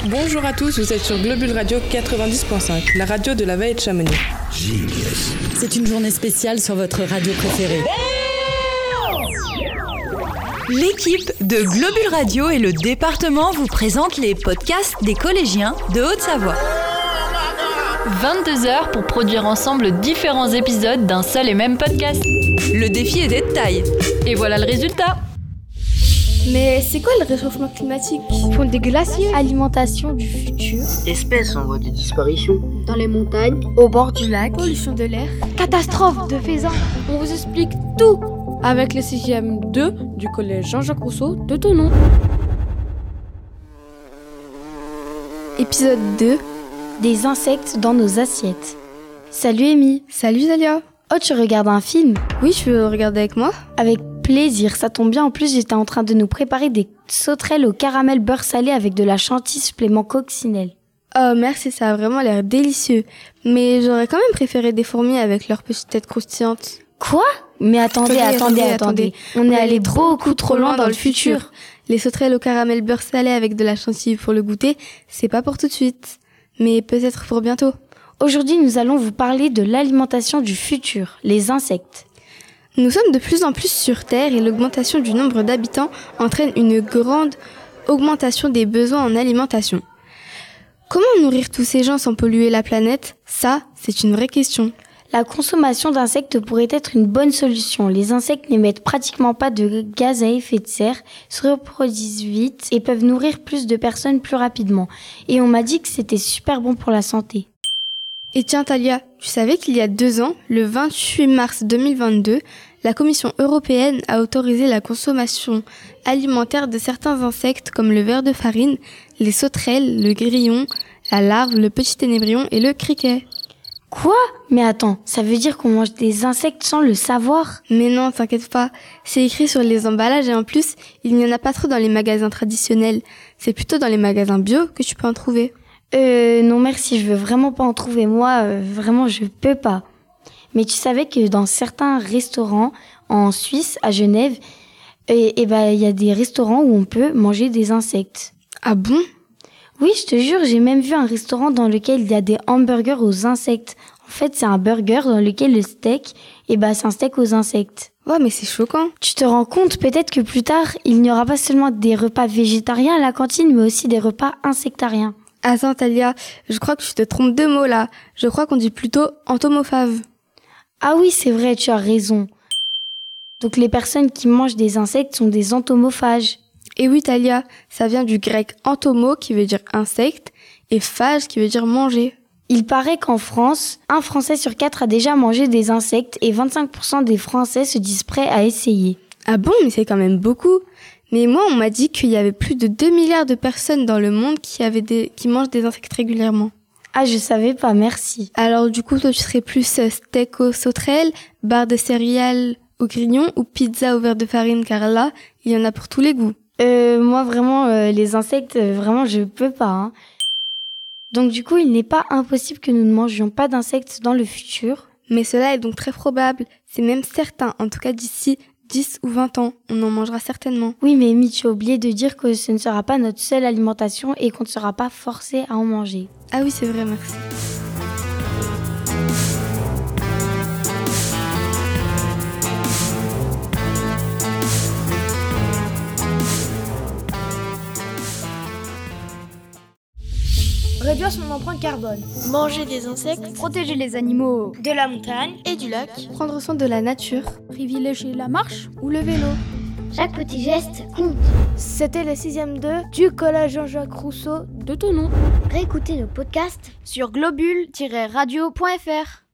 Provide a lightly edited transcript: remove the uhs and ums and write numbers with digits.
Bonjour à tous, vous êtes sur Globule Radio 90.5, la radio de la vallée de Chamonix. C'est une journée spéciale sur votre radio préférée. L'équipe de Globule Radio et le département vous présentent les podcasts des collégiens de Haute-Savoie. 22 heures pour produire ensemble différents épisodes d'un seul et même podcast. Le défi était de taille. Et voilà le résultat. Mais c'est quoi le réchauffement climatique? Fond des glaciers, alimentation du futur, espèces en voie de disparition, dans les montagnes, au bord du lac, pollution de l'air, catastrophe de faisans. On vous explique tout avec le CGM2 du collège Jean-Jacques Rousseau de Thonon. Épisode 2, des insectes dans nos assiettes. Salut Amy. Salut Zalia. Oh, tu regardes un film? Oui, je veux regarder avec moi. Avec plaisir, ça tombe bien. En plus, j'étais en train de nous préparer des sauterelles au caramel beurre salé avec de la chantilly supplément coccinelle. Oh merci, ça a vraiment l'air délicieux. Mais j'aurais quand même préféré des fourmis avec leurs petites têtes croustillantes. Quoi? Mais attendez. On est allé beaucoup trop loin dans le futur. Les sauterelles au caramel beurre salé avec de la chantilly pour le goûter, c'est pas pour tout de suite. Mais peut-être pour bientôt. Aujourd'hui, nous allons vous parler de l'alimentation du futur, les insectes. Nous sommes de plus en plus sur Terre et l'augmentation du nombre d'habitants entraîne une grande augmentation des besoins en alimentation. Comment nourrir tous ces gens sans polluer la planète? Ça, c'est une vraie question. La consommation d'insectes pourrait être une bonne solution. Les insectes n'émettent pratiquement pas de gaz à effet de serre, se reproduisent vite et peuvent nourrir plus de personnes plus rapidement. Et on m'a dit que c'était super bon pour la santé. Et tiens Talia, tu savais qu'il y a 2 ans, le 28 mars 2022, la Commission européenne a autorisé la consommation alimentaire de certains insectes comme le ver de farine, les sauterelles, le grillon, la larve, le petit ténébrion et le criquet. Quoi? Mais attends, ça veut dire qu'on mange des insectes sans le savoir? Mais non, t'inquiète pas, c'est écrit sur les emballages et en plus, il n'y en a pas trop dans les magasins traditionnels. C'est plutôt dans les magasins bio que tu peux en trouver. Non merci, je veux vraiment pas en trouver. Moi, vraiment, je peux pas. Mais tu savais que dans certains restaurants en Suisse, à Genève, il y a des restaurants où on peut manger des insectes. Ah bon? Oui, je te jure, j'ai même vu un restaurant dans lequel il y a des hamburgers aux insectes. En fait, c'est un burger dans lequel le steak, c'est un steak aux insectes. Ouais, mais c'est choquant. Tu te rends compte, peut-être que plus tard, il n'y aura pas seulement des repas végétariens à la cantine, mais aussi des repas insectariens. Attends Talia, je crois que tu te trompes de mots là. Je crois qu'on dit plutôt entomophage. Ah oui, c'est vrai, tu as raison. Donc les personnes qui mangent des insectes sont des entomophages. Et oui Talia, ça vient du grec entomo qui veut dire insecte et phage qui veut dire manger. Il paraît qu'en France, 1 Français sur 4 a déjà mangé des insectes et 25% des Français se disent prêts à essayer. Ah bon, mais c'est quand même beaucoup. Mais moi, on m'a dit qu'il y avait plus de 2 milliards de personnes dans le monde qui mangent des insectes régulièrement. Ah, je savais pas, merci. Alors du coup, toi, tu serais plus steak aux sauterelles, barre de céréales au grignon ou pizza au verre de farine, car là, il y en a pour tous les goûts. Moi, vraiment, les insectes, vraiment, je peux pas. Hein. Donc du coup, il n'est pas impossible que nous ne mangions pas d'insectes dans le futur. Mais cela est donc très probable. C'est même certain, en tout cas d'ici 10 ou 20 ans, on en mangera certainement. Oui, mais Amy, tu as oublié de dire que ce ne sera pas notre seule alimentation et qu'on ne sera pas forcé à en manger. Ah oui, c'est vrai, merci. Réduire son empreinte carbone. Manger des insectes. Protéger les animaux de la montagne et du lac. Prendre soin de la nature. Privilégier la marche ou le vélo. Chaque petit geste compte. C'était le 6e 2 du collège Jean-Jacques Rousseau de Thonon. Réécoutez nos podcasts sur globule-radio.fr.